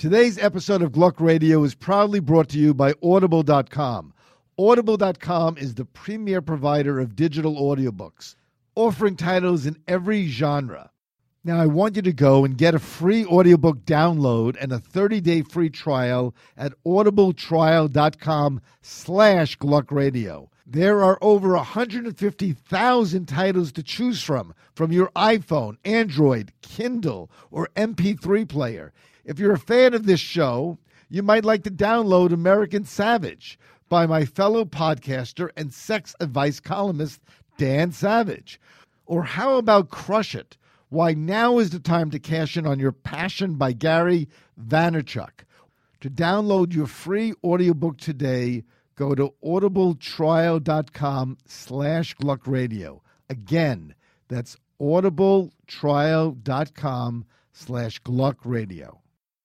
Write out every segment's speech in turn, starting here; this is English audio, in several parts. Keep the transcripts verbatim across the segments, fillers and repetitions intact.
Today's episode of Gluck Radio is proudly brought to you by Audible dot com. Audible dot com is the premier provider of digital audiobooks, offering titles in every genre. Now, I want you to go and get a free audiobook download and a thirty-day free trial at audibletrial.com slash Gluck Radio. There are over one hundred fifty thousand titles to choose from, from your iPhone, Android, Kindle, or M P three player. If you're a fan of this show, you might like to download American Savage by my fellow podcaster and sex advice columnist, Dan Savage. Or how about Crush It? Why now is the time to cash in on your passion by Gary Vaynerchuk. To download your free audiobook today, go to audibletrial.com slash Gluck Radio. Again, that's audibletrial.com slash Gluck Radio.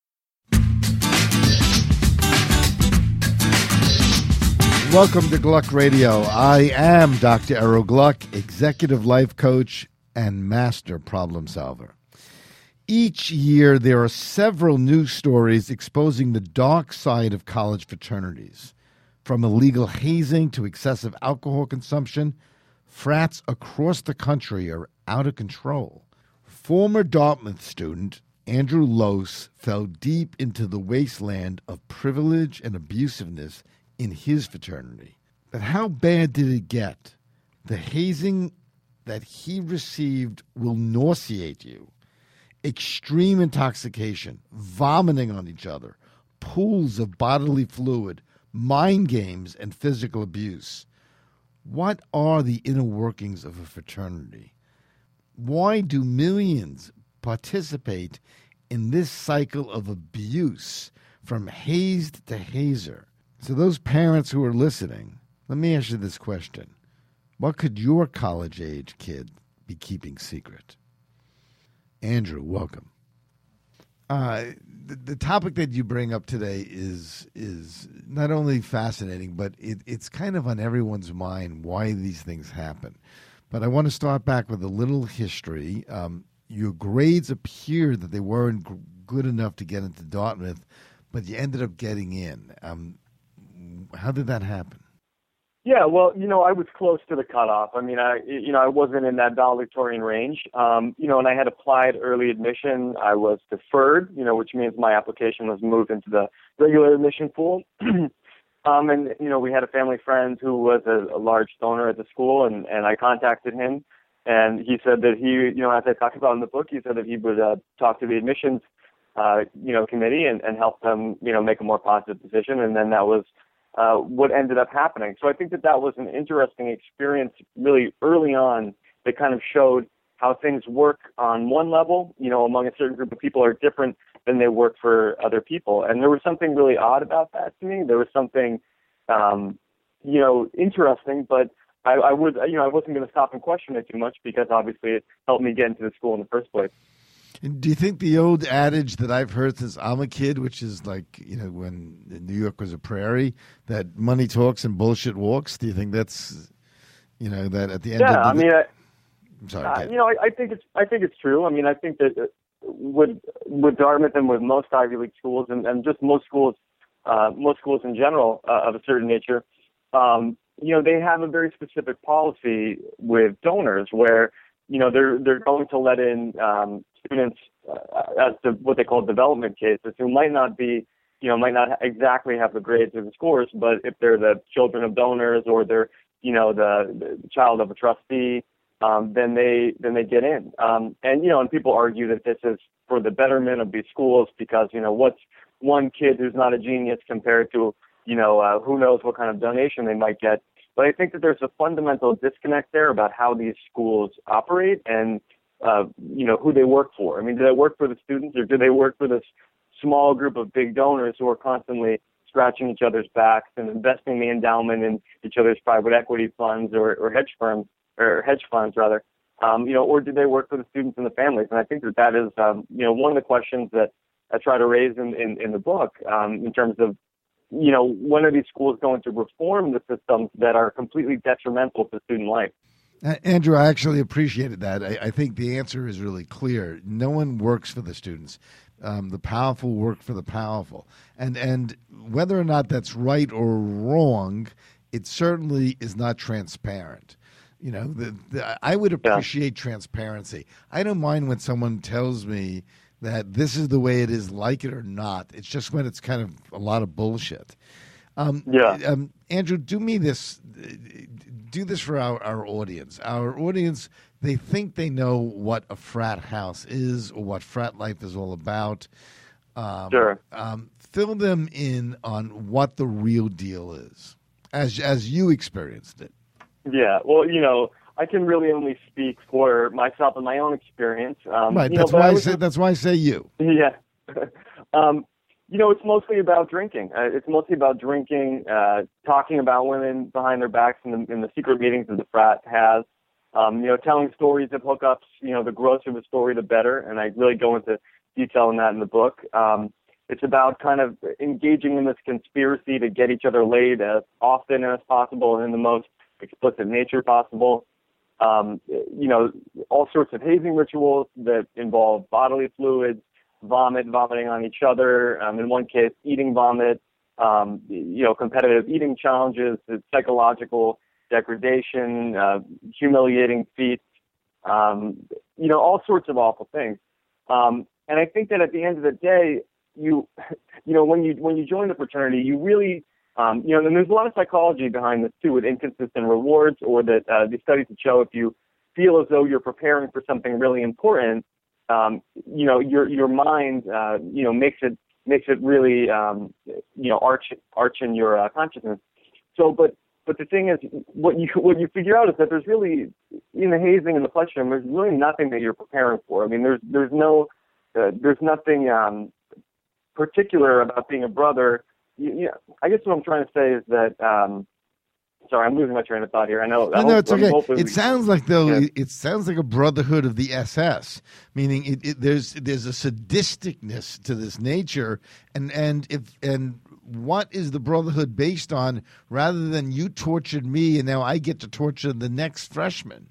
Welcome to Gluck Radio. I am Doctor Errol Gluck, executive life coach and master problem solver. Each year, there are several news stories exposing the dark side of college fraternities. From illegal hazing to excessive alcohol consumption, frats across the country are out of control. Former Dartmouth student Andrew Lose fell deep into the wasteland of privilege and abusiveness in his fraternity. But how bad did it get? The hazing that he received will nauseate you. Extreme intoxication, vomiting on each other, pools of bodily fluid, mind games, and physical abuse. What are the inner workings of a fraternity? Why do millions participate in this cycle of abuse from hazed to hazer? So those parents who are listening, let me ask you this question. What could your college-age kid be keeping secret? Andrew, welcome. Uh, the, the topic that you bring up today is is not only fascinating, but it, it's kind of on everyone's mind why these things happen. But I want to start back with a little history. Um, your grades appeared that they weren't g- good enough to get into Dartmouth, but you ended up getting in. Um, how did that happen? Yeah, well, you know, I was close to the cutoff. I mean, I, you know, I wasn't in that valedictorian range. Um, you know, and I had applied early admission. I was deferred, you know, which means my application was moved into the regular admission pool. um, and, you know, we had a family friend who was a, a large donor at the school, and, and I contacted him. And he said that he, you know, as I talked about in the book, he said that he would uh, talk to the admissions, uh, you know, committee and, and help them, you know, make a more positive decision. And then that was Uh, what ended up happening. So I think that that was an interesting experience really early on that kind of showed how things work on one level, you know, among a certain group of people are different than they work for other people. And there was something really odd about that to me. There was something, um, you know, interesting, but I, I would, you know, I wasn't going to stop and question it too much because obviously it helped me get into the school in the first place. And do you think the old adage that I've heard since I'm a kid, which is like, you know, when New York was a prairie, that money talks and bullshit walks, do you think that's, you know, that at the end yeah, of the... I mean, I, I'm sorry. uh, you know, I, I think it's I think it's true. I mean, I think that with, with Dartmouth and with most Ivy League schools and, and just most schools, uh, most schools in general uh, of a certain nature, um, you know, they have a very specific policy with donors where, you know, they're they're going to let in um, students uh, as to what they call development cases who might not be, you know, might not exactly have the grades or the scores, but if they're the children of donors or they're, you know, the, the child of a trustee, um, then they then they get in. Um, and you know, and people argue that this is for the betterment of these schools because, you know, what's one kid who's not a genius compared to, you know, uh, who knows what kind of donation they might get. But I think that there's a fundamental disconnect there about how these schools operate and, uh, you know, who they work for. I mean, do they work for the students or do they work for this small group of big donors who are constantly scratching each other's backs and investing the endowment in each other's private equity funds or, or hedge firms, or hedge funds rather, um, you know, or do they work for the students and the families? And I think that that is, um, you know, one of the questions that I try to raise in, in, in the book um, in terms of, you know, when are these schools going to reform the systems that are completely detrimental to student life? Uh, Andrew, I actually appreciated that. I, I think the answer is really clear. No one works for the students Um, the powerful work for the powerful. And and whether or not that's right or wrong, it certainly is not transparent. You know, the, the, I would appreciate yeah. transparency. I don't mind when someone tells me that this is the way it is, like it or not. It's just when it's kind of a lot of bullshit. Um, yeah. Um, Andrew, do me this. Do this for our, our audience. Our audience, they think they know what a frat house is or what frat life is all about. Um, sure. Um, fill them in on what the real deal is, as as you experienced it. Yeah. Well, you know, I can really only speak for myself and my own experience. Um, right. You that's know, why I, I say. That's why I say you. Yeah. um, you know, it's mostly about drinking. Uh, it's mostly about drinking, uh, talking about women behind their backs in the, in the secret meetings that the frat has. Um, you know, telling stories of hookups. You know, the grosser the story, the better. And I really go into detail on that in the book. Um, it's about kind of engaging in this conspiracy to get each other laid as often as possible and in the most explicit nature possible. Um, you know, all sorts of hazing rituals that involve bodily fluids, vomit, vomiting on each other, um, in one case, eating vomit, um, you know, competitive eating challenges, psychological degradation, uh, humiliating feats, um, you know, all sorts of awful things. Um, and I think that at the end of the day, you, you know, when you when you join the fraternity, you really Um, you know, and there's a lot of psychology behind this too, with inconsistent rewards, or that uh, these studies that show if you feel as though you're preparing for something really important, um, you know, your your mind, uh, you know, makes it makes it really, um, you know, arch arch in your uh, consciousness. So, but but the thing is, what you what you figure out is that there's really, in the hazing and the pleasure room, there's really nothing that you're preparing for. I mean, there's there's no uh, there's nothing um, particular about being a brother. Yeah, I guess what I'm trying to say is that. Um, sorry, I'm losing my train of thought here. I know. No, I no, hope, it's okay. hopefully It we, sounds like though. yeah. It sounds like a brotherhood of the S S, meaning it, it, there's there's a sadisticness to this nature, and and if and what is the brotherhood based on? Rather than you tortured me, and now I get to torture the next freshman.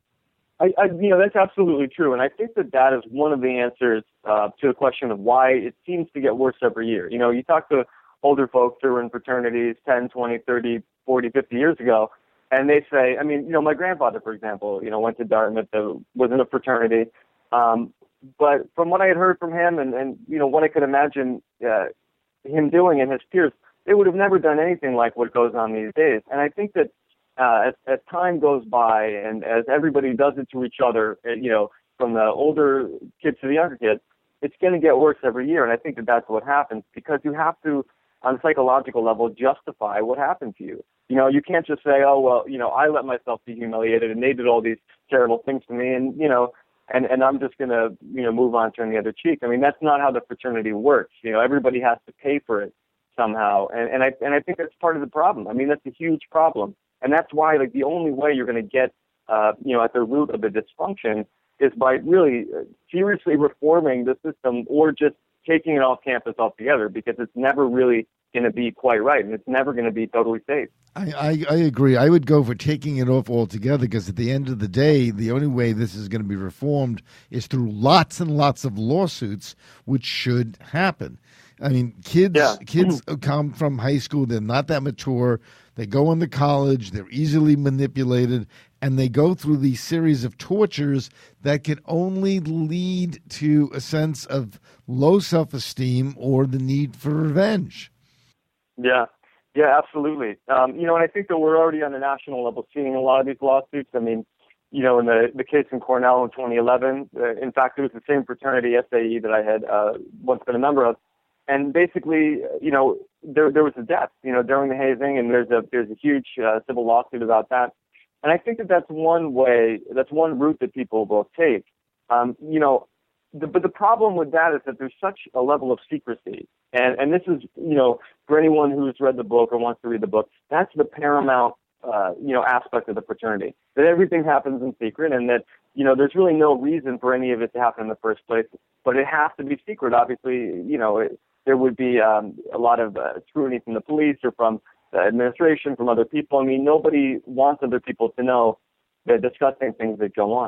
I, I, you know, that's absolutely true, and I think that that is one of the answers uh, to the question of why it seems to get worse every year. You know, you talk to older folks who were in fraternities ten, twenty, thirty, forty, fifty years ago, and they say, I mean, you know, my grandfather, for example, you know, went to Dartmouth, uh, was in a fraternity, um, but from what I had heard from him and, and you know, what I could imagine uh, him doing and his peers, they would have never done anything like what goes on these days. And I think that uh, as, as time goes by and as everybody does it to each other, you know, from the older kids to the younger kids, it's going to get worse every year. And I think that that's what happens because you have to, on a psychological level, justify what happened to you. You know, you can't just say, oh, well, you know, I let myself be humiliated and they did all these terrible things to me and, you know, and, and I'm just going to, you know, move on, turn the other cheek. I mean, that's not how the fraternity works. You know, everybody has to pay for it somehow. And, and I and I think that's part of the problem. I mean, that's a huge problem. And that's why, like, the only way you're going to get, uh, you know, at the root of the dysfunction is by really seriously reforming the system or just taking it off campus altogether, because it's never really going to be quite right, and it's never going to be totally safe. I, I, I agree. I would go for taking it off altogether, because at the end of the day, the only way this is going to be reformed is through lots and lots of lawsuits, which should happen. I mean, kids yeah. kids come from high school, they're not that mature, they go into college, they're easily manipulated, and they go through these series of tortures that can only lead to a sense of low self-esteem or the need for revenge. Yeah, yeah, absolutely. Um, you know, and I think that we're already on a national level seeing a lot of these lawsuits. I mean, you know, in the, the case in Cornell in twenty eleven, uh, in fact, it was the same fraternity, S A E, that I had uh, once been a member of. And basically, you know, there there was a death, you know, during the hazing, and there's a there's a huge uh, civil lawsuit about that. And I think that that's one way, that's one route that people will take. Um, you know, the, but the problem with that is that there's such a level of secrecy. And and this is, you know, for anyone who's read the book or wants to read the book, that's the paramount, uh, you know, aspect of the fraternity, that everything happens in secret and that, you know, there's really no reason for any of it to happen in the first place. But it has to be secret. Obviously, you know, it, there would be um, a lot of uh, scrutiny from the police or from the administration, from other people. I mean, nobody wants other people to know the disgusting things that go on.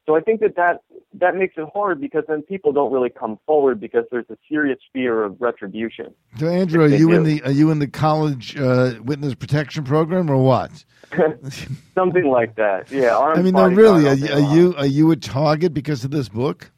So I think that, that that makes it hard because then people don't really come forward because there's a serious fear of retribution. So, Andrew, are you do. in the are you in the college uh, witness protection program or what? Something like that. Yeah. I mean, no, really, are, are you are you a target because of this book?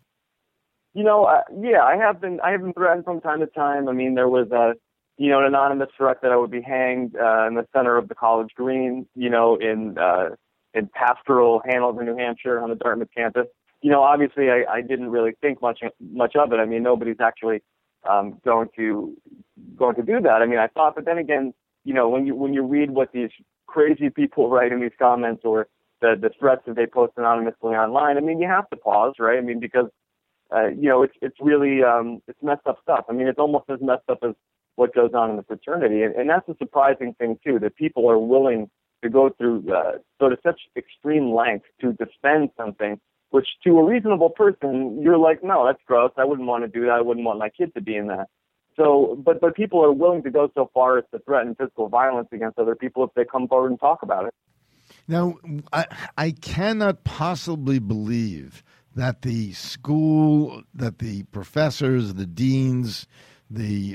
You know, uh, yeah, I have been I have been threatened from time to time. I mean, there was a you know an anonymous threat that I would be hanged uh, in the center of the college green. You know, in uh, in pastoral Hanover, New Hampshire, on the Dartmouth campus. You know, obviously, I, I didn't really think much much of it. I mean, nobody's actually um, going to going to do that. I mean, I thought, but then again, you know, when you when you read what these crazy people write in these comments or the the threats that they post anonymously online, I mean, you have to pause, right? I mean, because uh, you know, it's it's really um, it's messed up stuff. I mean, it's almost as messed up as what goes on in the fraternity, and, and that's a surprising thing too, that people are willing to go through uh, sort of such extreme lengths to defend something, which to a reasonable person, you're like, no, that's gross. I wouldn't want to do that. I wouldn't want my kid to be in that. So, but but people are willing to go so far as to threaten physical violence against other people if they come forward and talk about it. Now, I, I cannot possibly believe that the school, that the professors, the deans, the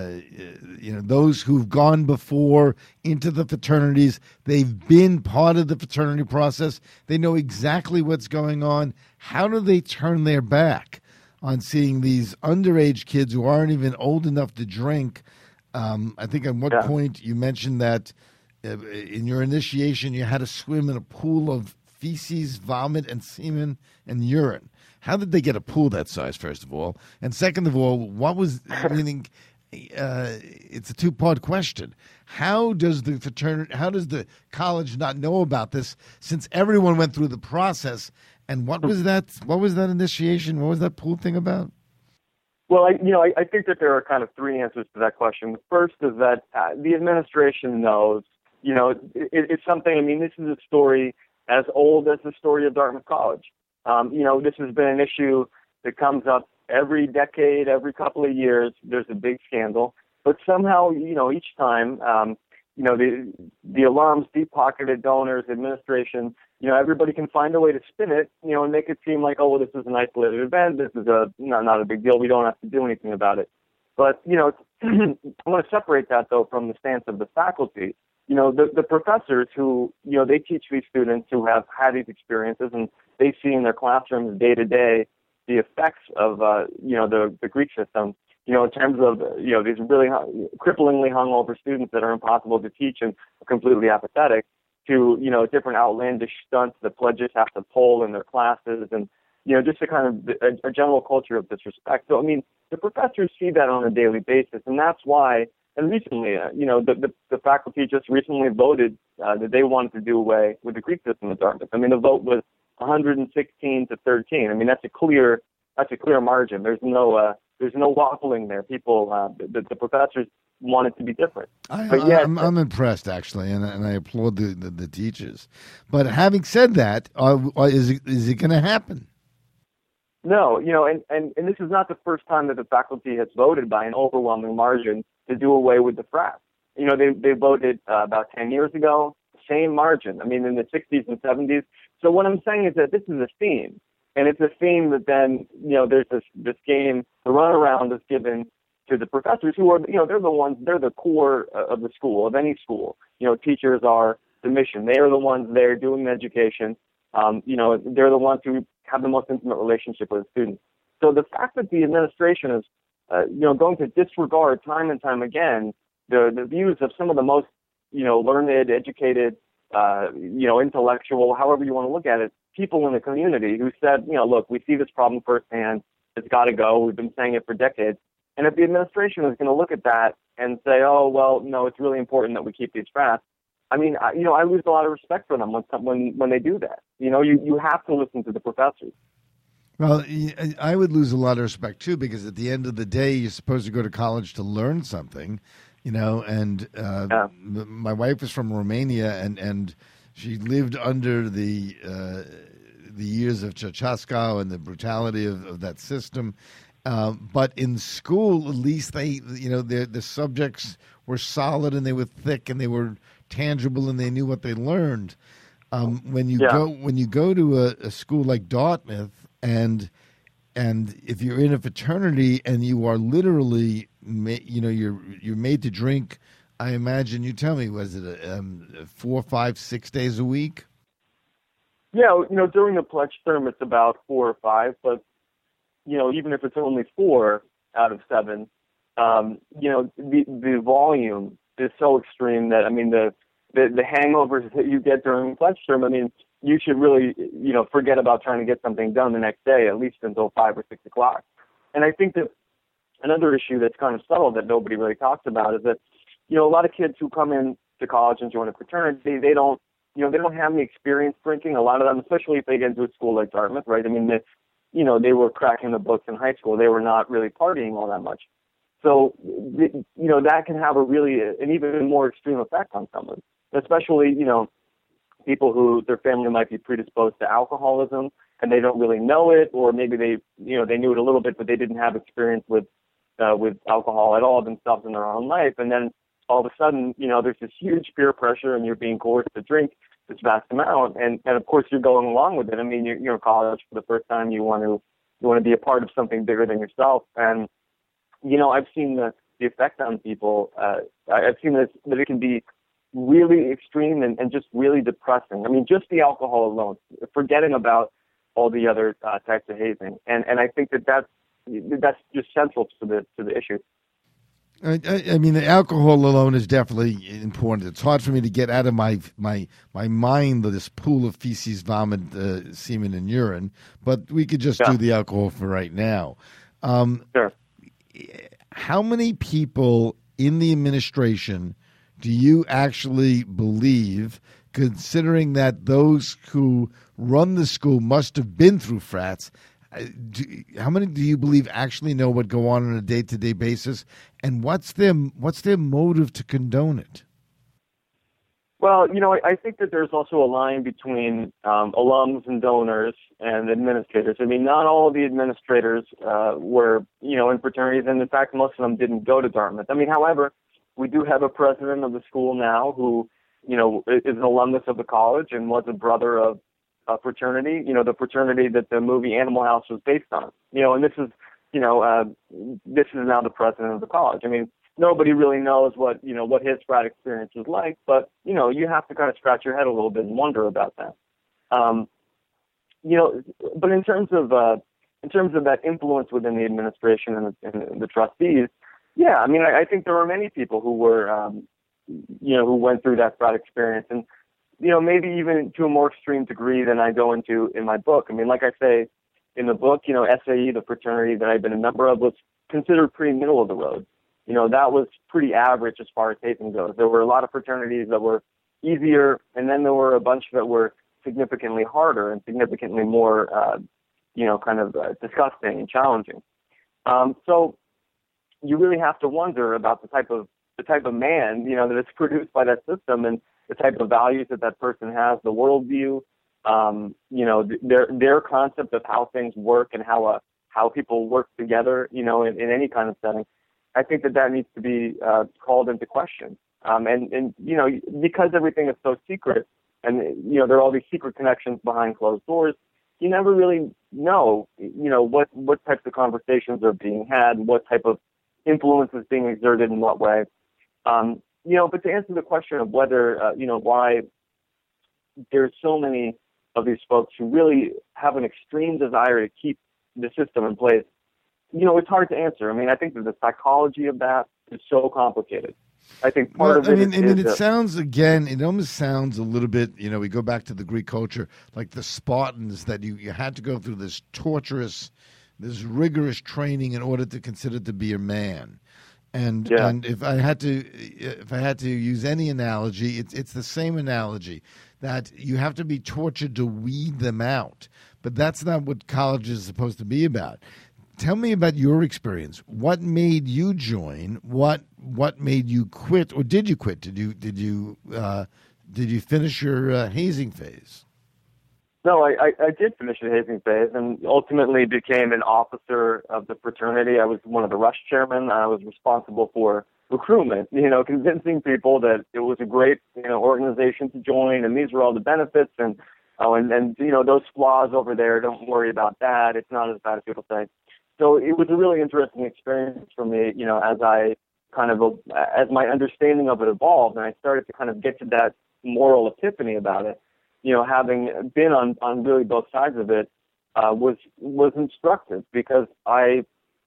uh, you know those who've gone before into the fraternities, they've been part of the fraternity process. They know exactly what's going on. How do they turn their back on seeing these underage kids who aren't even old enough to drink? Um, I think at one yeah. point you mentioned that uh, in your initiation you had to swim in a pool of feces, vomit, and semen and urine. How did they get a pool that size, first of all? And second of all, what was, meaning, uh, it's a two-part question. How does the fraternity, how does the college not know about this since everyone went through the process? And what was that, what was that initiation? What was that pool thing about? Well, I, you know, I, I think that there are kind of three answers to that question. The first is that uh, the administration knows, you know, it, it's something, I mean, this is a story as old as the story of Dartmouth College. Um, you know, this has been an issue that comes up every decade, every couple of years. There's a big scandal. But somehow, you know, each time, um, you know, the the alums, deep-pocketed donors, administration, you know, everybody can find a way to spin it, you know, and make it seem like, oh, well, this is an isolated event. This is a not, not a big deal. We don't have to do anything about it. But, you know, I want to separate that, though, from the stance of the faculty. You know, the, the professors who, you know, they teach these students who have had these experiences and they see in their classrooms day to day the effects of, uh, you know, the, the Greek system, you know, in terms of, you know, these really hung, cripplingly hungover students that are impossible to teach and completely apathetic to, you know, different outlandish stunts that pledges have to pull in their classes and, you know, just a kind of a, a general culture of disrespect. So, I mean, the professors see that on a daily basis, and that's why. And recently, uh, you know, the, the, the faculty just recently voted uh, that they wanted to do away with the Greek system at Dartmouth. I mean, the vote was one hundred sixteen to thirteen. I mean, that's a clear that's a clear margin. There's no uh, there's no waffling there. People, uh, the, the professors want it to be different. I, but yet, I'm, I'm impressed actually, and and I applaud the, the, the teachers. But having said that, uh, is it, is it going to happen? No, you know, and, and, and this is not the first time that the faculty has voted by an overwhelming margin to do away with the frat. You know, they they voted uh, about ten years ago, same margin. I mean, in the sixties and seventies. So what I'm saying is that this is a theme, and it's a theme that then, you know, there's this this game, the runaround is given to the professors who are, you know, they're the ones, they're the core of the school, of any school. You know, teachers are the mission. They are the ones there doing the education. Um, you know, they're the ones who have the most intimate relationship with the students. So the fact that the administration is, uh, you know, going to disregard time and time again the, the views of some of the most, you know, learned, educated, uh, you know, intellectual, however you want to look at it, people in the community who said, you know, look, we see this problem firsthand. It's got to go. We've been saying it for decades. And if the administration is going to look at that and say, oh, well, no, it's really important that we keep these frats, I mean, I, you know, I lose a lot of respect for them when when when they do that. You know, you, you have to listen to the professors. Well, I would lose a lot of respect, too, because at the end of the day, you're supposed to go to college to learn something, you know, and uh, yeah. my wife is from Romania, and, and she lived under the uh, the years of Ceausescu and the brutality of, of that system. Um, but in school, at least they, you know, the the subjects were solid and they were thick and they were tangible and they knew what they learned. Um, when you Yeah. go when you go to a, a school like Dartmouth, and and if you're in a fraternity and you are literally, ma- you know, you're you're made to drink. I imagine you tell me, was it a, um, four, five, six days a week? Yeah, you know, during the pledge term, it's about four or five, but, you know, even if it's only four out of seven, um, you know, the the volume is so extreme that, I mean, the, the, the hangovers that you get during the pledge term, I mean, you should really, you know, forget about trying to get something done the next day, at least until five or six o'clock. And I think that another issue that's kind of subtle that nobody really talks about is that, you know, a lot of kids who come in to college and join a fraternity, they don't, you know, they don't have any experience drinking. A lot of them, especially if they get into a school like Dartmouth, right? I mean, they, you know, they were cracking the books in high school. They were not really partying all that much. So, you know, that can have a really, an even more extreme effect on someone, especially, you know, people who their family might be predisposed to alcoholism and they don't really know it, or maybe they, you know, they knew it a little bit, but they didn't have experience with, uh, with alcohol at all themselves in their own life. And then all of a sudden, you know, there's this huge peer pressure and you're being coerced to drink this vast amount. And, and of course you're going along with it. I mean, you're, you're in college for the first time. You want to, you want to be a part of something bigger than yourself. And, you know, I've seen the, the effect on people. Uh, I've seen this, that it can be really extreme and, and just really depressing. I mean, just the alcohol alone, forgetting about all the other uh, types of hazing. And, and I think that that's, that's just central to the, to the issue. I, I, I mean, the alcohol alone is definitely important. It's hard for me to get out of my my my mind this pool of feces, vomit, uh, semen, and urine. But we could just Yeah. do the alcohol for right now. Um, Sure. How many people in the administration do you actually believe, considering that those who run the school must have been through frats? uh, Do, how many do you believe actually know what go on on a day-to-day basis, and what's their what's their motive to condone it? Well, you know, I, I think that there's also a line between um, alums and donors and administrators. I mean, not all of the administrators uh, were, you know, in fraternities, and in fact, most of them didn't go to Dartmouth. I mean, however, we do have a president of the school now who, you know, is an alumnus of the college and was a brother of a fraternity, you know, the fraternity that the movie Animal House was based on. You know, and this is, you know, uh, this is now the president of the college. I mean, nobody really knows what, you know, what his frat experience was like, but, you know, you have to kind of scratch your head a little bit and wonder about that. Um, you know, but in terms of, uh, in terms of that influence within the administration and the, and the trustees, yeah, I mean, I, I think there were many people who were, um, you know, who went through that frat experience, and, you know, maybe even to a more extreme degree than I go into in my book. I mean, like I say in the book, you know, S A E, the fraternity that I've been a member of, was considered pretty middle of the road. You know, that was pretty average as far as hazing goes. There were a lot of fraternities that were easier, and then there were a bunch that were significantly harder and significantly more, uh, you know, kind of uh, disgusting and challenging. Um, so you really have to wonder about the type of the type of man, you know, that is produced by that system, and the type of values that that person has, the worldview, um, you know, their their concept of how things work and how uh, how people work together, you know, in, in any kind of setting. I think that that needs to be uh, called into question. Um, and, and, you know, because everything is so secret and, you know, there are all these secret connections behind closed doors, you never really know, you know, what, what types of conversations are being had, what type of influence is being exerted in what way. Um, you know, but to answer the question of whether, uh, you know, why there's so many of these folks who really have an extreme desire to keep the system in place, you know, it's hard to answer. I mean, I think that the psychology of that is so complicated. I think part Well, of it I mean, is, I mean, it is sounds again. It almost sounds a little bit. You know, we go back to the Greek culture, like the Spartans, that you, you had to go through this torturous, this rigorous training in order to consider to be a man. And yeah. and if I had to if I had to use any analogy, it's it's the same analogy, that you have to be tortured to weed them out. But that's not what college is supposed to be about. Tell me about your experience. What made you join? What what made you quit, or did you quit? Did you did you uh, did you finish your uh, hazing phase? No, I, I, I did finish the hazing phase and ultimately became an officer of the fraternity. I was one of the rush chairmen. I was responsible for recruitment, you know, convincing people that it was a great, you know, organization to join, and these were all the benefits, and oh, and, and you know, those flaws over there, don't worry about that. It's not as bad as people say. So it was a really interesting experience for me, you know, as I kind of, as my understanding of it evolved, and I started to kind of get to that moral epiphany about it, you know, having been on, on really both sides of it, uh, was, was instructive, because I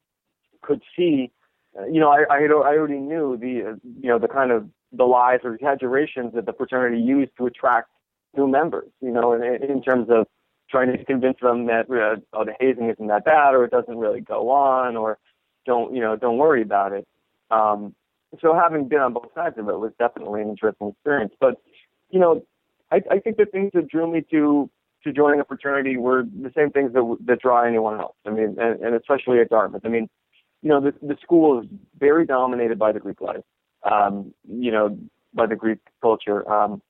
could see, you know, I, I, had, I already knew the, uh, you know, the kind of the lies or exaggerations that the fraternity used to attract new members, you know, in, in terms of trying to convince them that uh, oh, the hazing isn't that bad, or it doesn't really go on, or don't, you know, don't worry about it. Um, so having been on both sides of it was definitely an interesting experience. But, you know, I, I think the things that drew me to to joining a fraternity were the same things that that draw anyone else. I mean, and, and especially at Dartmouth. I mean, you know, the the school is very dominated by the Greek life, um, you know, by the Greek culture. Um,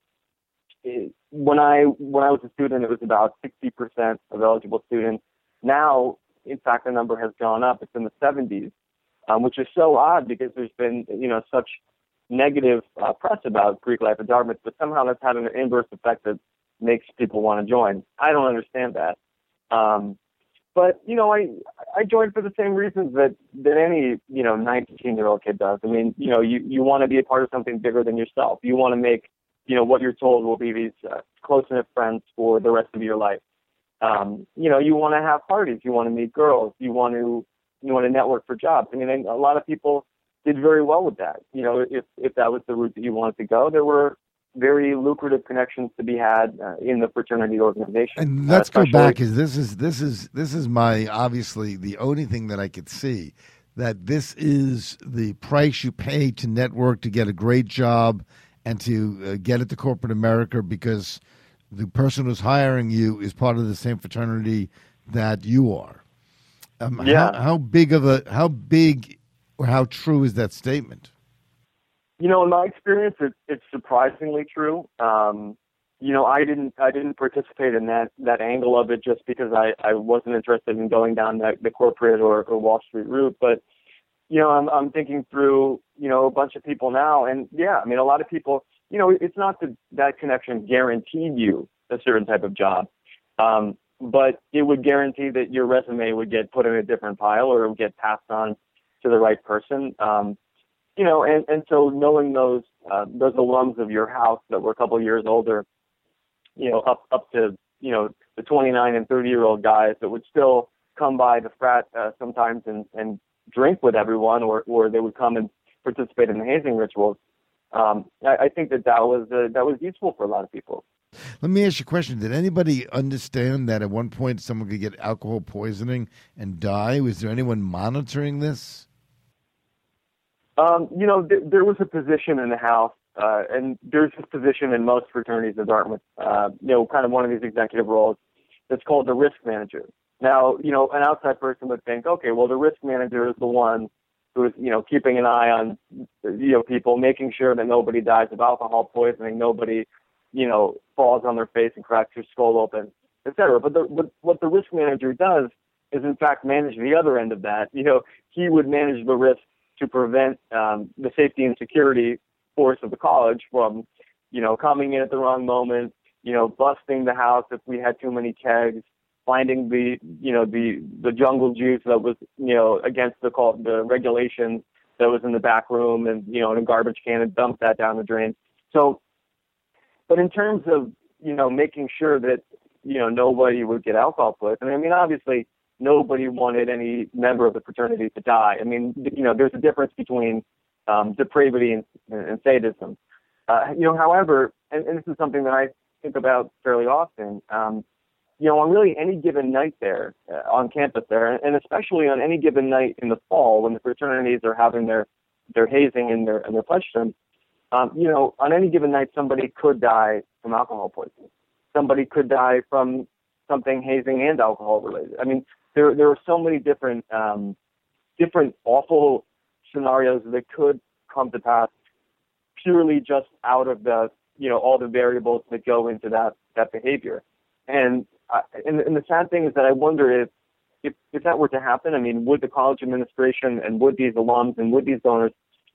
it, when I when I was a student, it was about sixty percent of eligible students. Now, in fact, the number has gone up. It's in the seventies, um, which is so odd, because there's been, you know, such negative uh, press about Greek life at Dartmouth, but somehow that's had an inverse effect that makes people want to join. I don't understand that. Um, but, you know, I I joined for the same reasons that, that any, you know, nineteen-year-old kid does. I mean, you know, you, you want to be a part of something bigger than yourself. You want to make, you know, what you're told will be these uh, close-knit friends for the rest of your life. Um, you know, you want to have parties. You want to meet girls. You want to you want to network for jobs. I mean, a lot of people did very well with that. You know, if if that was the route that you wanted to go, there were very lucrative connections to be had uh, in the fraternity organization. And let's uh, go back, because this is this is this is my obviously the only thing that I could see, that this is the price you pay to network, to get a great job, and to uh, get it to corporate America, because the person who's hiring you is part of the same fraternity that you are. Um, yeah. How, how big of a how big or how true is that statement? You know, in my experience, it, it's surprisingly true. Um, you know, I didn't I didn't participate in that, that angle of it just because I, I wasn't interested in going down that, the corporate or, or Wall Street route. But, you know, I'm I'm thinking through, you know, a bunch of people now, and yeah, I mean, a lot of people, you know, it's not that that connection guaranteed you a certain type of job, um, but it would guarantee that your resume would get put in a different pile, or it would get passed on to the right person. Um, you know, and, and so knowing those uh, those alums of your house that were a couple of years older, you know, up up to, you know, the twenty-nine and thirty year old guys that would still come by the frat uh, sometimes and, and drink with everyone, or, or they would come and participate in the hazing rituals. Um, I, I think that that was uh, that was useful for a lot of people. Let me ask you a question. Did anybody understand that at one point someone could get alcohol poisoning and die? Was there anyone monitoring this? Um, you know, th- there was a position in the house, uh, and there's this position in most fraternities at Dartmouth, uh, you know, kind of one of these executive roles that's called the risk manager. Now, you know, an outside person would think, okay, well, the risk manager is the one who is, you know, keeping an eye on, you know, people, making sure that nobody dies of alcohol poisoning, nobody, you know, falls on their face and cracks their skull open, et cetera. But, the, but what the risk manager does is, in fact, manage the other end of that. You know, he would manage the risk to prevent um, the safety and security force of the college from, you know, coming in at the wrong moment, you know, busting the house if we had too many kegs, finding the, you know, the, the jungle juice that was, you know, against the call, the regulations that was in the back room, and, you know, in a garbage can, and dump that down the drain. So, but in terms of, you know, making sure that, you know, nobody would get alcohol poisoning, I mean, obviously, nobody wanted any member of the fraternity to die. I mean, you know, there's a difference between um, depravity and, and sadism. Uh, you know, however, and, and this is something that I think about fairly often, um, you know, on really any given night there, uh, on campus there, and especially on any given night in the fall when the fraternities are having their, their hazing and their, and their pledge terms, um, you know, on any given night, somebody could die from alcohol poisoning. Somebody could die from something hazing and alcohol related. I mean, There, there are so many different, um, different awful scenarios that could come to pass purely just out of the, you know, all the variables that go into that, that behavior. And, uh, and, and the sad thing is that I wonder if, if, if that were to happen, I mean, would the college administration and would these alums and would these donors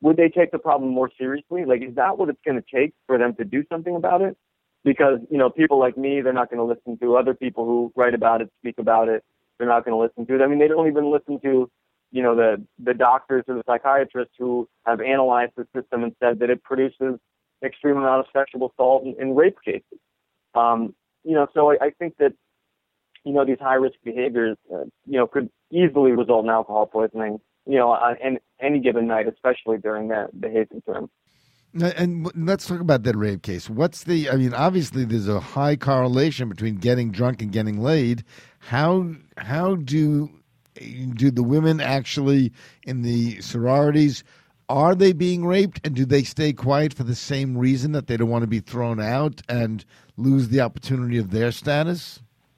would they take the problem more seriously? Like, is that what it's going to take for them to do something about it? Because, you know, people like me, they're not going to listen to other people who write about it, speak about it. They're not going to listen to it. I mean, they don't even listen to, you know, the, the doctors or the psychiatrists who have analyzed the system and said that it produces extreme amount of sexual assault and, and rape cases. Um, you know, so I, I think that, you know, these high-risk behaviors, uh, you know, could easily result in alcohol poisoning, you know, on any, any given night, especially during that the hazing term. And let's talk about that rape case. What's the, I mean, obviously there's a high correlation between getting drunk and getting laid. How how do do the women actually in the sororities, are they being raped, and do they stay quiet for the same reason, that they don't want to be thrown out and lose the opportunity of their status?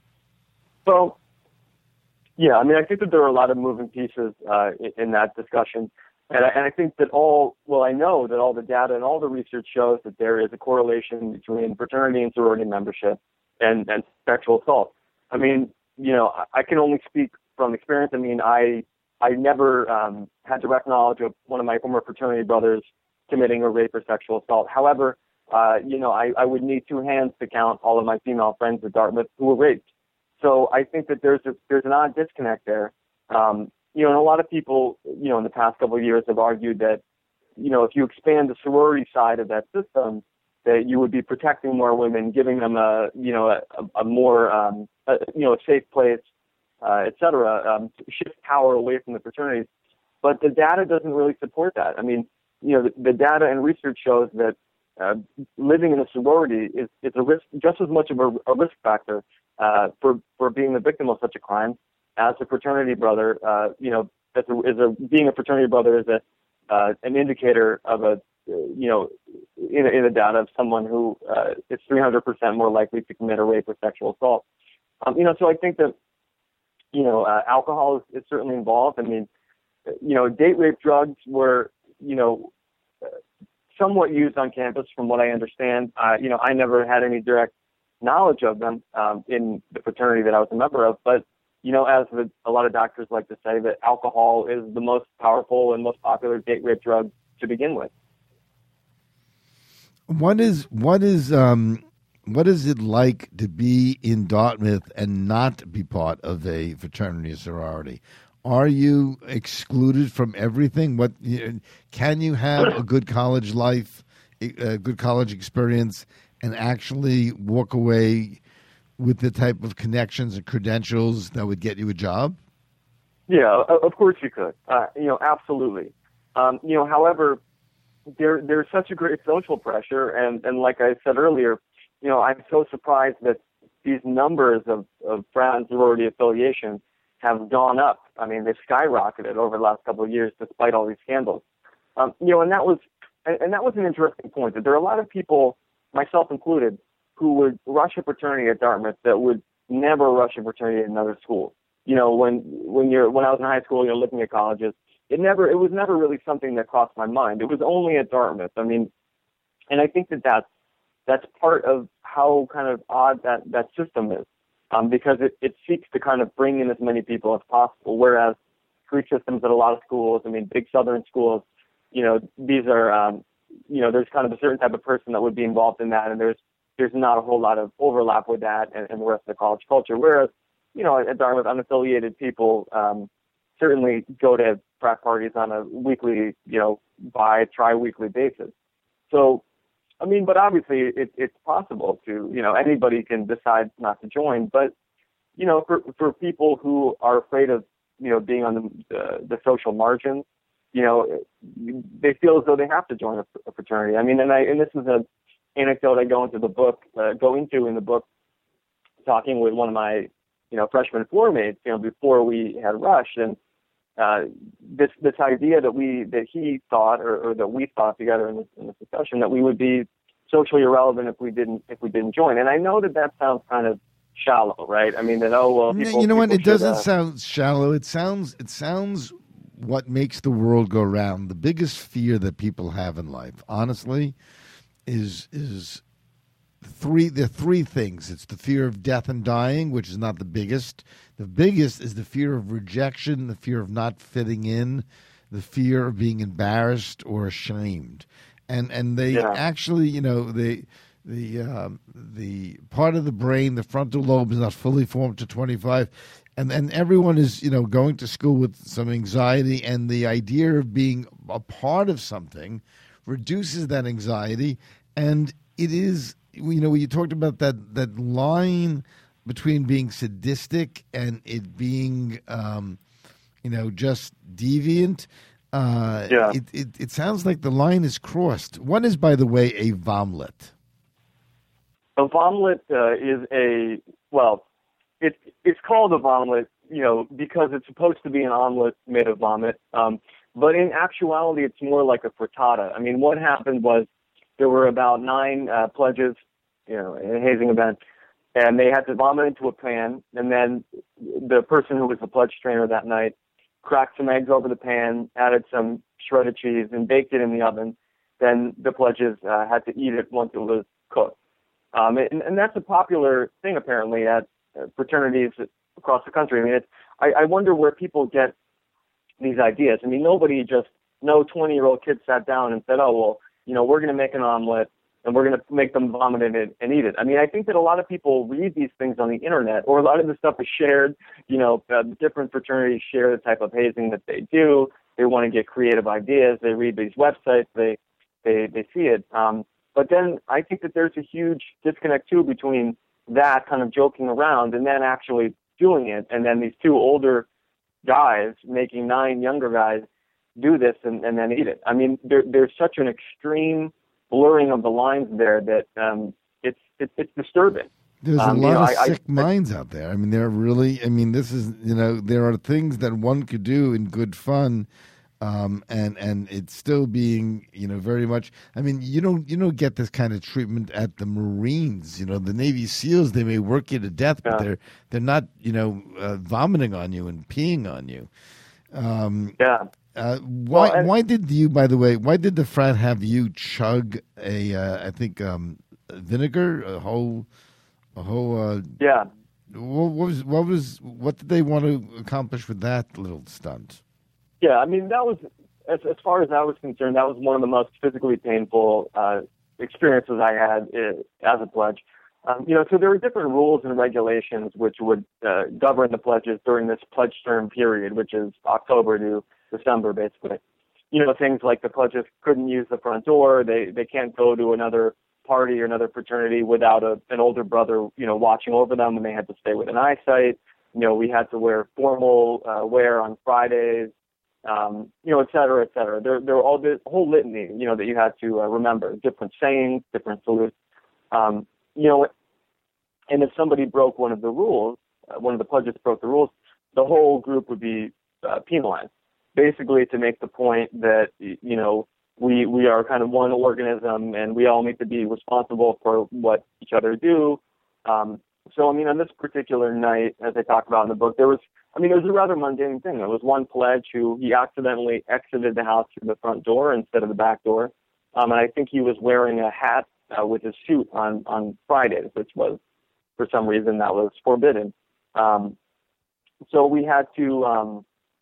Well, yeah, I mean, I think that there are a lot of moving pieces uh, in, in that discussion. And I, and I think that all, well, I know that all the data and all the research shows that there is a correlation between fraternity and sorority membership and, and sexual assault. I mean, you know, I, I can only speak from experience. I mean, I I never um, had direct knowledge of one of my former fraternity brothers committing a rape or sexual assault. However, uh, you know, I, I would need two hands to count all of my female friends at Dartmouth who were raped. So I think that there's a, there's an odd disconnect there. Um, You know, and a lot of people, you know, in the past couple of years have argued that, you know, if you expand the sorority side of that system, that you would be protecting more women, giving them a, you know, a, a more, um, a, you know, a safe place, uh, et cetera, um, to shift power away from the fraternities. But the data doesn't really support that. I mean, you know, the, the data and research shows that uh, living in a sorority is, is a risk, just as much of a, a risk factor uh, for, for being the victim of such a crime as a fraternity brother. Uh, you know, as a, as a being a fraternity brother is a uh, an indicator of a, you know, in, in the data of someone who uh, is three hundred percent more likely to commit a rape or sexual assault. Um, you know, so I think that, you know, uh, alcohol is, is certainly involved. I mean, you know, date rape drugs were, you know, somewhat used on campus from what I understand. Uh, you know, I never had any direct knowledge of them um, in the fraternity that I was a member of, but you know, as the, a lot of doctors like to say, that alcohol is the most powerful and most popular date rape drug to begin with. What is what is um, what is it like to be in Dartmouth and not be part of a fraternity or sorority? Are you excluded from everything? What can you have a good college life, a good college experience, and actually walk away with the type of connections and credentials that would get you a job? Yeah, of course you could. Uh, you know, absolutely. Um, you know, however, there there's such a great social pressure, and, and like I said earlier, you know, I'm so surprised that these numbers of, of frat and sorority affiliation have gone up. I mean, they've skyrocketed over the last couple of years despite all these scandals. Um, you know, and that was and, and that was an interesting point, that there are a lot of people, myself included, who would rush a fraternity at Dartmouth that would never rush a fraternity at another school. You know, when when you're when I was in high school, you're looking at colleges. It never it was never really something that crossed my mind. It was only at Dartmouth. I mean, and I think that that's that's part of how kind of odd that that system is, um, because it it seeks to kind of bring in as many people as possible. Whereas Greek systems at a lot of schools, I mean, big Southern schools, you know, these are um, you know, there's kind of a certain type of person that would be involved in that, and there's there's not a whole lot of overlap with that and, and the rest of the college culture. Whereas, you know, at Dartmouth, unaffiliated people um, certainly go to frat parties on a weekly, you know, bi, tri-weekly basis. So, I mean, but obviously it, it's possible to, you know, anybody can decide not to join. But, you know, for for people who are afraid of, you know, being on the, uh, the social margins, you know, they feel as though they have to join a, a fraternity. I mean, and I and this is a anecdote I go into the book, uh, go into in the book, talking with one of my, you know, freshman floor mates, you know, before we had rushed, and uh, this this idea that we that he thought or, or that we thought together in this, in this discussion that we would be socially irrelevant if we didn't if we didn't join. And I know that that sounds kind of shallow, right? I mean, that oh well, people, you know what? It should, doesn't uh, sound shallow. It sounds it sounds what makes the world go round. The biggest fear that people have in life, honestly, is is three the three things. It's the fear of death and dying, which is not the biggest. The biggest is the fear of rejection, the fear of not fitting in, the fear of being embarrassed or ashamed, and and they Yeah. actually, you know, they. The um, the part of the brain, the frontal lobe, is not fully formed to twenty-five, and and everyone is, you know, going to school with some anxiety, and the idea of being a part of something reduces that anxiety, and it is, you know, when you talked about that that line between being sadistic and it being, um, you know, just deviant. Uh, Yeah. it, it it sounds like the line is crossed. What is, by the way, a vomit? A vomit uh, is a, well, it, it's called a vomit, you know, because it's supposed to be an omelet made of vomit. Um, but in actuality, it's more like a frittata. I mean, what happened was there were about nine uh, pledges, you know, in a hazing event, and they had to vomit into a pan, and then the person who was the pledge trainer that night cracked some eggs over the pan, added some shredded cheese, and baked it in the oven. Then the pledges uh, had to eat it once it was cooked. Um, and, and that's a popular thing, apparently, at uh, fraternities across the country. I mean, it's, I, I wonder where people get these ideas. I mean, nobody just, no twenty-year-old kid sat down and said, oh, well, you know, we're going to make an omelet and we're going to make them vomit in it and eat it. I mean, I think that a lot of people read these things on the internet, or a lot of the stuff is shared. You know, uh, different fraternities share the type of hazing that they do. They want to get creative ideas. They read these websites. They, they, they see it. Um, But then I think that there's a huge disconnect, too, between that kind of joking around and then actually doing it. And then these two older guys making nine younger guys do this and, and then eat it. I mean, there, there's such an extreme blurring of the lines there that um, it's, it's it's disturbing. There's um, a lot you know, of I, sick I, minds out there. I mean, there are really, I mean, this is, you know, there are things that one could do in good fun. Um, and and it's still being, you know, very much. I mean, you don't you don't get this kind of treatment at the Marines. You know, the Navy SEALs, they may work you to death, but Yeah. they're they're not, you know, uh, vomiting on you and peeing on you. Um, yeah. uh, why Well, and- why did you, by the way, why did the frat have you chug a uh, I think um, vinegar, a whole a whole uh, Yeah. what, what was what was what did they want to accomplish with that little stunt? Yeah, I mean, that was, as, as far as I was concerned, that was one of the most physically painful uh, experiences I had uh, as a pledge. Um, you know, so there were different rules and regulations which would uh, govern the pledges during this pledge term period, which is October to December, basically. You know, things like the pledges couldn't use the front door, they they can't go to another party or another fraternity without a, an older brother, you know, watching over them, and they had to stay within eyesight. You know, we had to wear formal uh, wear on Fridays. Um, you know, et cetera, et cetera. There, there were all this whole litany, you know, that you had to uh, remember, different sayings, different salutes. Um, you know, and if somebody broke one of the rules, uh, one of the pledges broke the rules, the whole group would be uh, penalized, basically to make the point that, you know, we, we are kind of one organism and we all need to be responsible for what each other do. Um, so, I mean, on this particular night, as I talk about in the book, there was, I mean, it was a rather mundane thing. There was one pledge who he accidentally exited the house through the front door instead of the back door. Um, and I think he was wearing a hat uh, with his suit on, on Fridays, which was, for some reason, that was forbidden. Um, so we had to, um,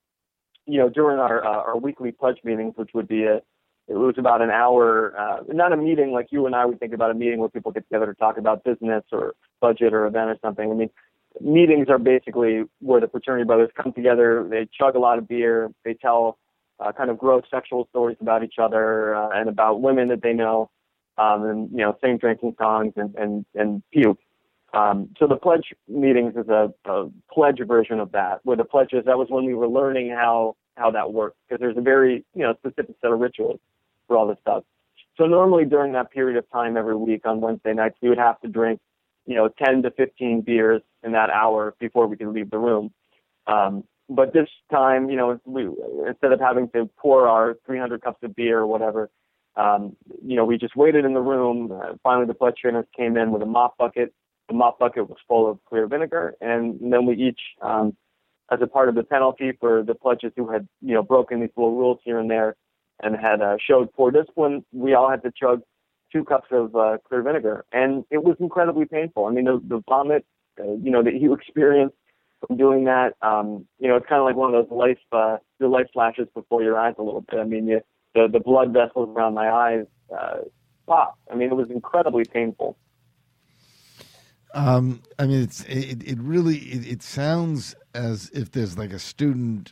you know, during our, uh, our weekly pledge meetings, which would be a, it was about an hour, uh, not a meeting like you and I would think about a meeting where people get together to talk about business or budget or event or something. I mean, meetings are basically where the fraternity brothers come together, they chug a lot of beer, they tell uh, kind of gross sexual stories about each other uh, and about women that they know, um, and, you know, sing drinking songs and, and, and puke. Um, so the pledge meetings is a, a pledge version of that, where the pledges, that was when we were learning how, how that works, because there's a very, you know, specific set of rituals for all this stuff. So normally during that period of time every week on Wednesday nights, we would have to drink, you know, ten to fifteen beers in that hour before we could leave the room. Um, but this time, you know, we, instead of having to pour our three hundred cups of beer or whatever, um, you know, we just waited in the room. Uh, finally, the pledge trainers came in with a mop bucket. The mop bucket was full of clear vinegar, and then we each, um, as a part of the penalty for the pledges who had, you know, broken these little rules here and there and had uh, showed poor discipline, we all had to chug two cups of uh, clear vinegar, and it was incredibly painful. I mean, the, the vomit, uh, you know, that you experienced from doing that. Um, you know, it's kind of like one of those life, uh, the life flashes before your eyes a little bit. I mean, you, the the blood vessels around my eyes uh, popped. I mean, it was incredibly painful. Um, I mean, it's it, it really it, it sounds as if there's like a student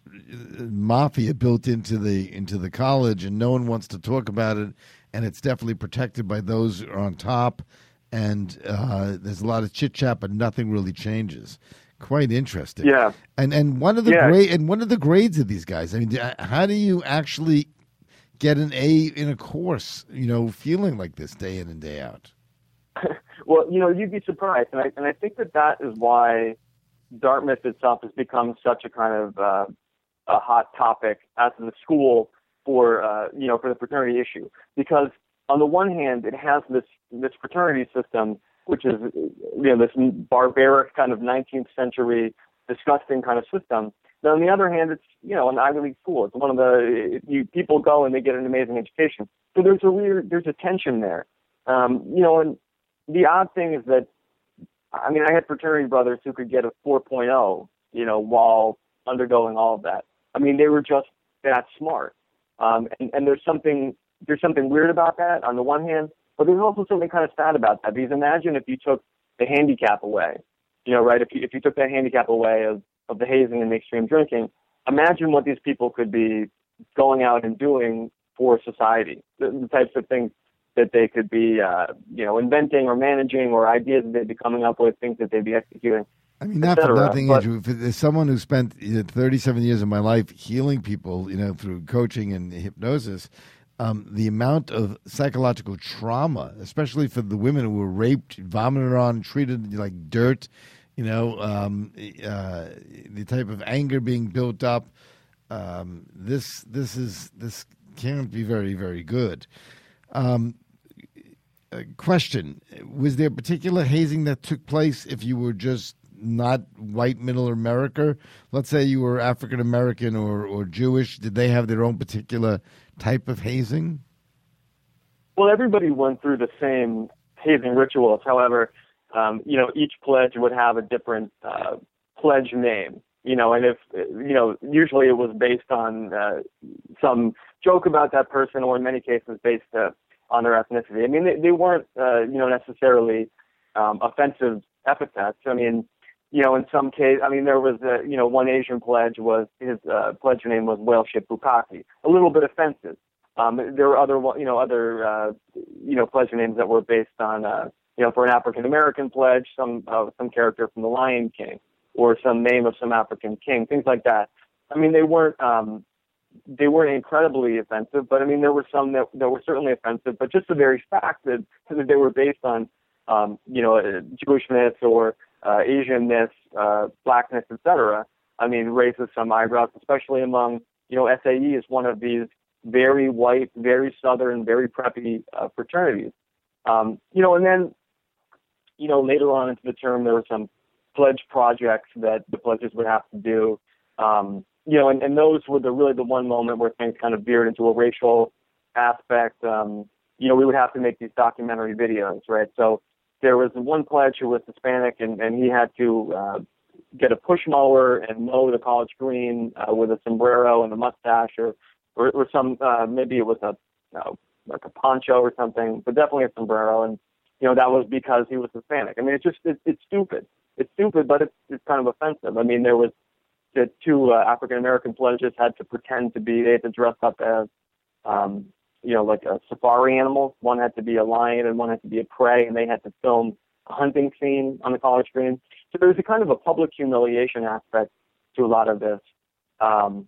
mafia built into the into the college, and no one wants to talk about it, and it's definitely protected by those who are on top, and uh, there's a lot of chit chat, but nothing really changes. Quite interesting. Yeah, and and one of the yeah. grade and one of the grades of these guys. I mean, how do you actually get an A in a course? You know, feeling like this day in and day out. Well, you know, you'd be surprised, and I and I think that that is why Dartmouth itself has become such a kind of uh, a hot topic as the school for uh, you know for the fraternity issue. Because on the one hand, it has this this fraternity system, which is you know this barbaric kind of nineteenth century disgusting kind of system. But on the other hand, it's you know an Ivy League school. It's one of the you, people go and they get an amazing education. So there's a weird there's a tension there, um, you know and. The odd thing is that, I mean, I had fraternity brothers who could get a four point oh, you know, while undergoing all of that. I mean, they were just that smart. Um, and, and there's something there's something weird about that on the one hand, but there's also something kind of sad about that. Because imagine if you took the handicap away, you know, right? If you if you took that handicap away of, of the hazing and the extreme drinking, imagine what these people could be going out and doing for society, the, the types of things that they could be, uh, you know, inventing or managing, or ideas that they'd be coming up with, things that they'd be executing. I mean, not for nothing, but, Andrew. As someone who spent you know, thirty-seven years of my life healing people, you know, through coaching and hypnosis, um, the amount of psychological trauma, especially for the women who were raped, vomited on, treated like dirt, you know, um, uh, the type of anger being built up. Um, this, this is this can't be very, very good. Um, question, was there particular hazing that took place if you were just not white middle America? Let's say you were African American or, or Jewish. Did they have their own particular type of hazing? Well, everybody went through the same hazing rituals. However, um, you know, each pledge would have a different uh, pledge name. You know, and if, you know, usually it was based on uh, some joke about that person, or in many cases based uh, on their ethnicity. I mean, they, they weren't, uh, you know, necessarily um, offensive epithets. I mean, you know, in some case, I mean, there was, a, you know, one Asian pledge was, his uh, pledge name was Whale Ship Bukaki, a little bit offensive. Um, there were other, you know, other, uh, you know, pledge names that were based on, uh, you know, for an African American pledge, some uh, some character from The Lion King, or some name of some African king, things like that. I mean, they weren't um, they weren't incredibly offensive, but I mean, there were some that, that were certainly offensive. But just the very fact that, that they were based on, um, you know, Jewishness or uh, Asianness, uh, blackness, et cetera. I mean, raises some eyebrows, especially among, you know, S A E is one of these very white, very Southern, very preppy uh, fraternities. Um, you know, and then, you know, later on into the term, there were some pledge projects that the pledges would have to do. Um, you know, and, and those were the really the one moment where things kind of veered into a racial aspect. Um, you know, we would have to make these documentary videos, right? So there was one pledge who was Hispanic, and, and he had to uh, get a push mower and mow the college green uh, with a sombrero and a mustache, or or, or some uh, maybe it was a you know, like a poncho or something, but definitely a sombrero. And you know, that was because he was Hispanic. I mean, it's just it, it's stupid. It's stupid, but it's it's kind of offensive. I mean, there was the two uh, African American pledges had to pretend to be, they had to dress up as, um, you know, like a safari animal. One had to be a lion and one had to be a prey, and they had to film a hunting scene on the college green. So there's a kind of a public humiliation aspect to a lot of this, um,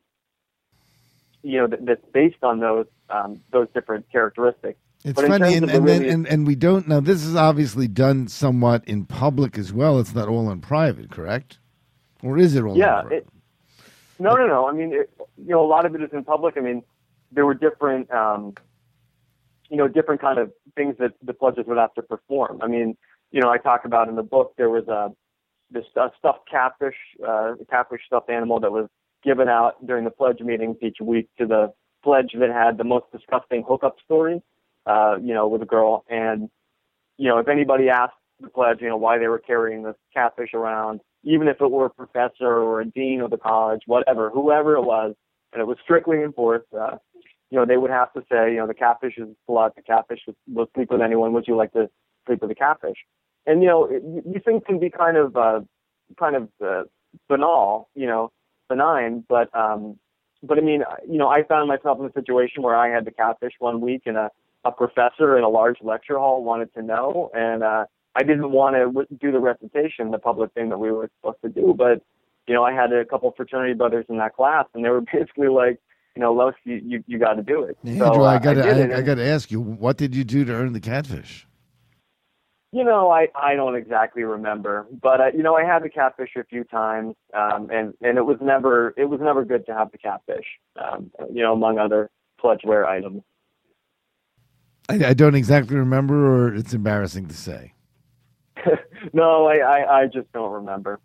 you know, that, that's based on those um, those different characteristics. It's but funny, and and, really, and and we don't now. This is obviously done somewhat in public as well. It's not all in private, correct? Or is it all? Yeah. In private? It, no, no, no. I mean, it, you know, a lot of it is in public. I mean, there were different, um, you know, different kind of things that the pledges would have to perform. I mean, you know, I talk about in the book there was a this uh, stuffed catfish, uh, catfish stuffed animal that was given out during the pledge meetings each week to the pledge that had the most disgusting hookup story. Uh, you know, with a girl. And, you know, if anybody asked the pledge, you know, why they were carrying this catfish around, even if it were a professor or a dean of the college, whatever, whoever it was, and it was strictly enforced, uh, you know, they would have to say, you know, the catfish is slut, the catfish will sleep with anyone, would you like to sleep with a catfish? And, you know, it, these things can be kind of, uh, kind of uh, banal, you know, benign, but, um, but I mean, you know, I found myself in a situation where I had to catfish one week, and a, a professor in a large lecture hall wanted to know, and uh, I didn't want to do the recitation, the public thing that we were supposed to do, but, you know, I had a couple of fraternity brothers in that class, and they were basically like, you know, Los, you, you, you got to do it. Andrew, so, uh, I got I, I, I got to ask you, what did you do to earn the catfish? You know, I, I don't exactly remember, but uh, you know, I had the catfish a few times, um, and and it was never it was never good to have the catfish, um, you know, among other pledgeware items. I, I don't exactly remember, or it's embarrassing to say. no, I, I, I just don't remember.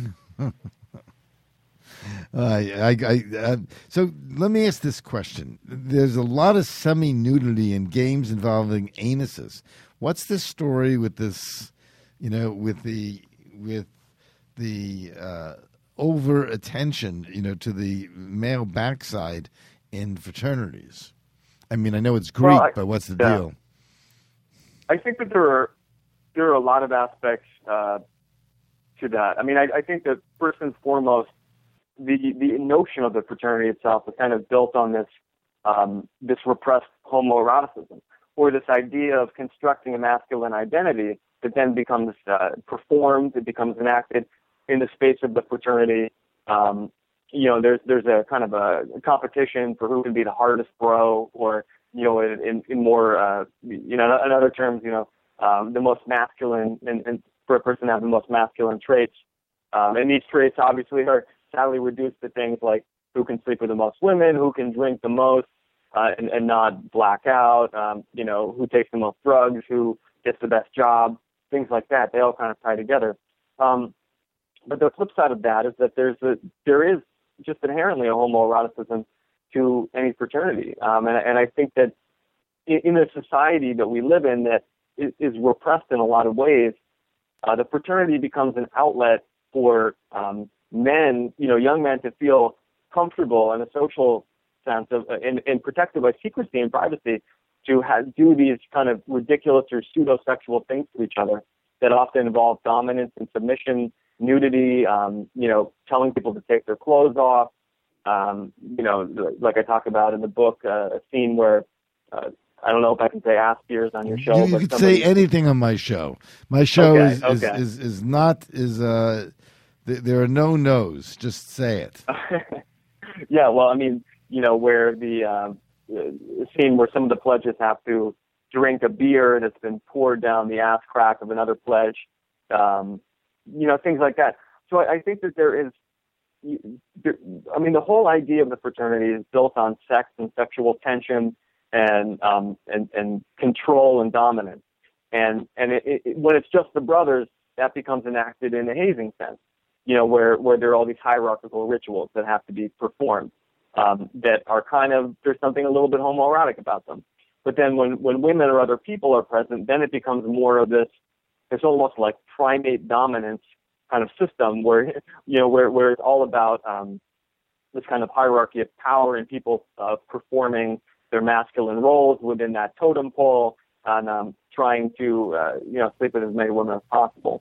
Uh, I, I, uh, so let me ask this question. There's a lot of semi-nudity in games involving anuses. What's the story with this, you know, with the with the uh, over attention, you know, to the male backside in fraternities? I mean, I know it's Greek, well, I, but what's the yeah. deal? I think that there are there are a lot of aspects uh, to that. I mean, I, I think that first and foremost, the the notion of the fraternity itself is kind of built on this um, this repressed homoeroticism, or this idea of constructing a masculine identity that then becomes uh, performed, it becomes enacted in the space of the fraternity. Um, you know, there's there's a kind of a competition for who can be the hardest bro, or you know, in, in more uh, you know, in other terms, you know, um, the most masculine, and, and for a person to have the most masculine traits. Um, and these traits obviously are sadly reduced to things like who can sleep with the most women, who can drink the most, uh, and, and not black out, um, you know, who takes the most drugs, who gets the best job, things like that. They all kind of tie together. Um, but the flip side of that is that there's a, there is just inherently a homoeroticism to any fraternity. Um, and, and I think that in, in a society that we live in that is, is repressed in a lot of ways, uh, the fraternity becomes an outlet for um, men, you know, young men to feel comfortable in a social sense of, and, and protected by secrecy and privacy, to have, do these kind of ridiculous or pseudo-sexual things to each other that often involve dominance and submission, nudity, um, you know, telling people to take their clothes off. Um, you know, like I talk about in the book, uh, a scene where, uh, I don't know if I can say ass beers on your show. You, you but can say anything on my show. My show okay, is, okay. is, is, is not, is, uh, th- there are no no's. Just say it. Yeah, well, I mean, you know, where the um, scene where some of the pledges have to drink a beer that's been poured down the ass crack of another pledge, um, you know, things like that. So I, I think that there is, there, I mean, the whole idea of the fraternity is built on sex and sexual tension and um, and, and control and dominance. And and it, it, when it's just the brothers, that becomes enacted in a hazing sense, you know, where, where there are all these hierarchical rituals that have to be performed. Um, that are kind of, there's something a little bit homoerotic about them. But then when, when women or other people are present, then it becomes more of this, it's almost like primate dominance kind of system where, you know, where, where it's all about um, this kind of hierarchy of power and people uh, performing their masculine roles within that totem pole and um, trying to, uh, you know, sleep with as many women as possible.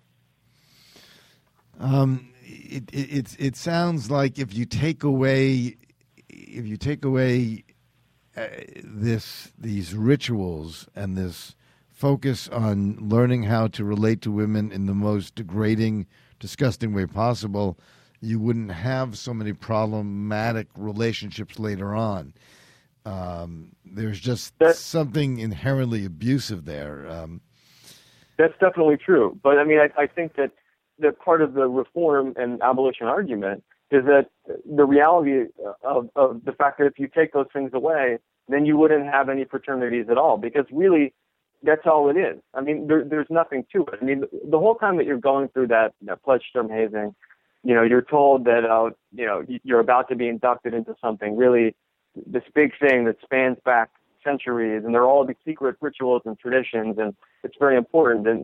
Um, it, it, it, it sounds like if you take away If you take away uh, this, these rituals and this focus on learning how to relate to women in the most degrading, disgusting way possible, you wouldn't have so many problematic relationships later on. Um, there's just that's, something inherently abusive there. Um, that's definitely true. But I mean, I, I think that that part of the reform and abolition argument is that the reality of, of the fact that if you take those things away, then you wouldn't have any fraternities at all, because really that's all it is. I mean, there, there's nothing to it. I mean, the whole time that you're going through that, that pledge term hazing, you know, you're told that, uh, you know, you're about to be inducted into something really, this big thing that spans back centuries, and there are all these secret rituals and traditions, and it's very important. And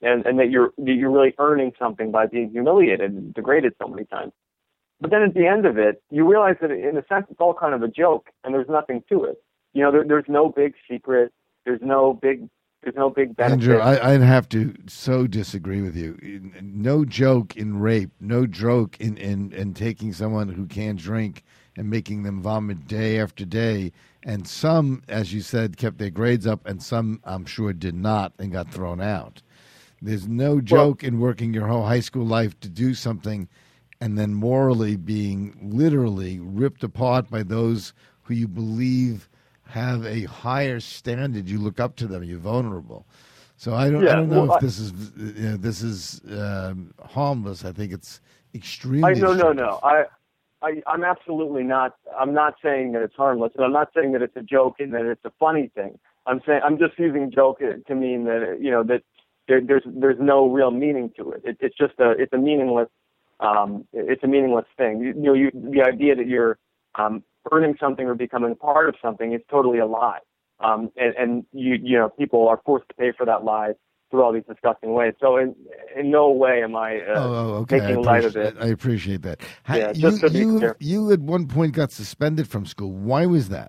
and, and that you're that you're really earning something by being humiliated and degraded so many times. But then at the end of it, you realize that in a sense it's all kind of a joke, and there's nothing to it. You know, there, there's no big secret. There's no big there's no big benefit. Andrew, I, I'd have to so disagree with you. No joke in rape. No joke in, in, in taking someone who can't drink and making them vomit day after day. And some, as you said, kept their grades up, and some, I'm sure, did not and got thrown out. There's no joke well, in working your whole high school life to do something and then morally being literally ripped apart by those who you believe have a higher standard. You look up to them. You're vulnerable. So I don't. Yeah, I don't know well, if this is you know, this is um, harmless. I think it's extremely. I, no, no, no. I, I, I'm absolutely not. I'm not saying that it's harmless, and I'm not saying that it's a joke and that it's a funny thing. I'm saying I'm just using joke to mean that you know that there, there's there's no real meaning to it. it. It's just a it's a meaningless um, it's a meaningless thing. You, you know, you, the idea that you're um, earning something or becoming a part of something is totally a lie. Um, and, and you, you know, people are forced to pay for that lie through all these disgusting ways. So in, in no way am I uh, oh, okay. making I light of it. I appreciate that. Yeah, you, just to be you, clear. you at one point got suspended from school. Why was that?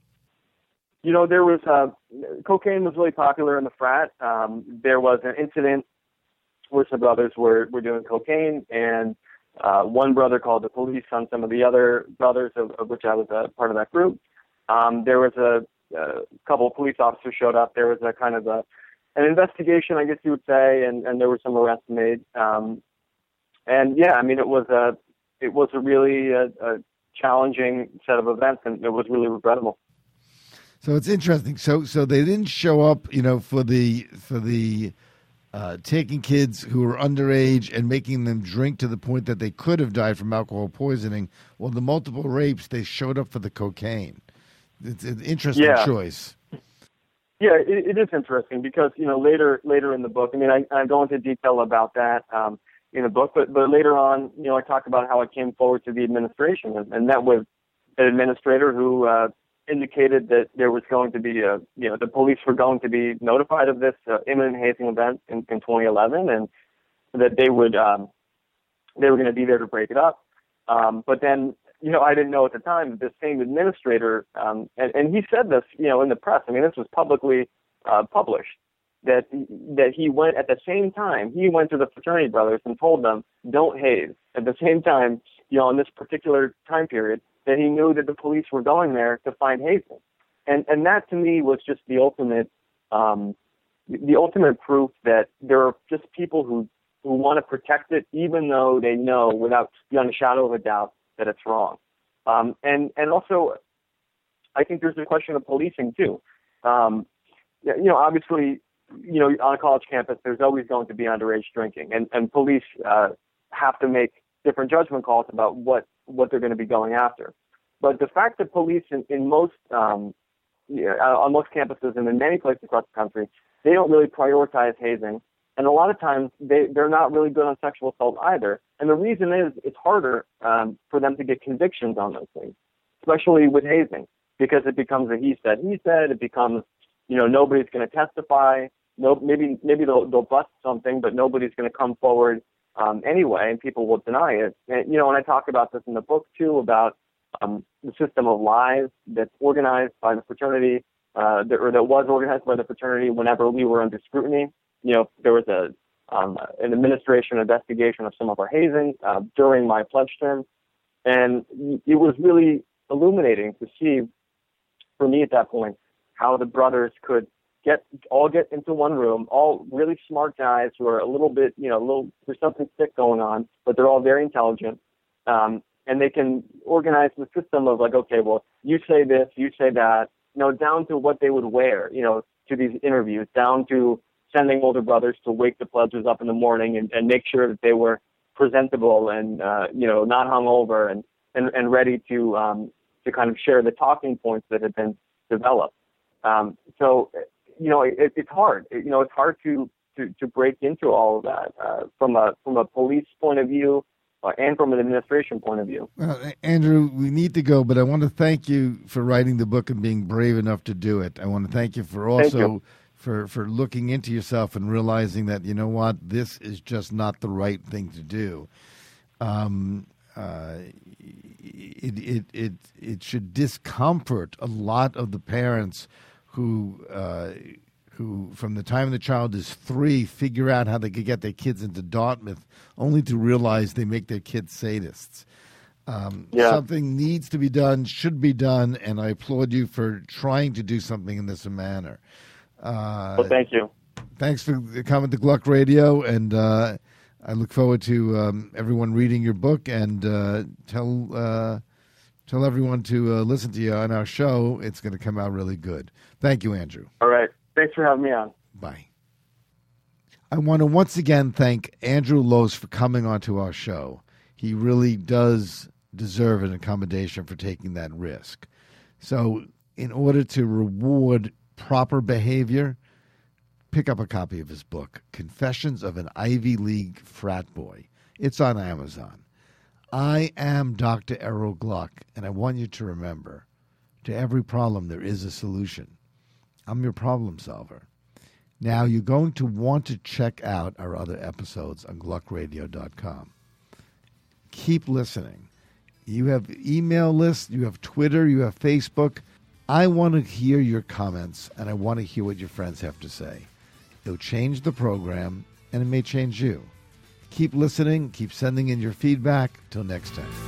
You know, there was, uh, cocaine was really popular in the frat. Um, there was an incident where some brothers were, were doing cocaine, and uh, one brother called the police on some of the other brothers, of, of which I was a part of that group. Um, there was a, a couple of police officers showed up. There was a kind of a, an investigation, I guess you would say, and, and there were some arrests made. Um, and yeah, I mean, it was a, it was a really a, a challenging set of events, and it was really regrettable. So it's interesting. So, so they didn't show up, you know, for the for the uh, taking kids who were underage and making them drink to the point that they could have died from alcohol poisoning. Well, the multiple rapes, they showed up for the cocaine. It's an interesting yeah. choice. Yeah, it, it is interesting because, you know, later later in the book, I mean, I, I go into detail about that um, in the book, but, but later on, you know, I talk about how I came forward to the administration and, and met with an administrator who uh, indicated that there was going to be a, you know, the police were going to be notified of this uh, imminent hazing event in, in twenty eleven, and that they would, um, they were going to be there to break it up. Um, but then, you know, I didn't know at the time that this same administrator, um, and, and he said this, you know, in the press. I mean, this was publicly uh, published, that that he went at the same time, he went to the fraternity brothers and told them, don't haze. At the same time, you know, in this particular time period, that he knew that the police were going there to find hazing. And and that to me was just the ultimate, um, the ultimate proof that there are just people who, who want to protect it, even though they know without beyond a shadow of a doubt that it's wrong. Um, and, and also, I think there's a question of policing too. Um, you know, obviously, you know, on a college campus, there's always going to be underage drinking, and, and police uh, have to make different judgment calls about what, what they're going to be going after. But the fact that police in, in most, um, you know, on most campuses and in many places across the country, they don't really prioritize hazing. And a lot of times they, they're not really good on sexual assault either. And the reason is it's harder um, for them to get convictions on those things, especially with hazing, because it becomes a he said, he said. It becomes, you know, nobody's going to testify. No, maybe maybe they'll, they'll bust something, but nobody's going to come forward um, anyway, and people will deny it. And, you know, and I talk about this in the book, too, about um, the system of lies that's organized by the fraternity, uh, that, or that was organized by the fraternity whenever we were under scrutiny. You know, there was a um, an administration investigation of some of our hazing uh, during my pledge term, and it was really illuminating to see, for me at that point, how the brothers could get all get into one room, all really smart guys who are a little bit, you know, a little there's something sick going on, but they're all very intelligent, um, and they can organize the system of like, okay, well, you say this, you say that, you know, down to what they would wear, you know, to these interviews, down to sending older brothers to wake the pledges up in the morning and, and make sure that they were presentable and, uh, you know, not hungover and, and, and ready to um, to kind of share the talking points that had been developed. Um, so, you know, it, it's hard. It, you know, it's hard to, to, to break into all of that uh, from a from a police point of view uh, and from an administration point of view. Well, Andrew, we need to go, but I want to thank you for writing the book and being brave enough to do it. I want to thank you for also for, for looking into yourself and realizing that, you know what, this is just not the right thing to do. Um, uh, it, it, it, it should discomfort a lot of the parents who, uh, who from the time the child is three, figure out how they could get their kids into Dartmouth, only to realize they make their kids sadists. Um, yeah. Something needs to be done, should be done, and I applaud you for trying to do something in this manner. Uh, well, thank you. Thanks for coming to Gluck Radio, and uh, I look forward to um, everyone reading your book, and uh, tell uh, tell everyone to uh, listen to you on our show. It's going to come out really good. Thank you, Andrew. All right. Thanks for having me on. Bye. I want to once again thank Andrew Lose for coming onto our show. He really does deserve an accommodation for taking that risk. So in order to reward proper behavior, pick up a copy of his book, Confessions of an Ivy League Frat Boy. It's on Amazon. I am Doctor Errol Gluck, and I want you to remember, to every problem there is a solution. I'm your problem solver. Now, you're going to want to check out our other episodes on gluck radio dot com. Keep listening. You have email lists, you have Twitter, you have Facebook. I want to hear your comments, and I want to hear what your friends have to say. It'll change the program, and it may change you. Keep listening. Keep sending in your feedback. Till next time.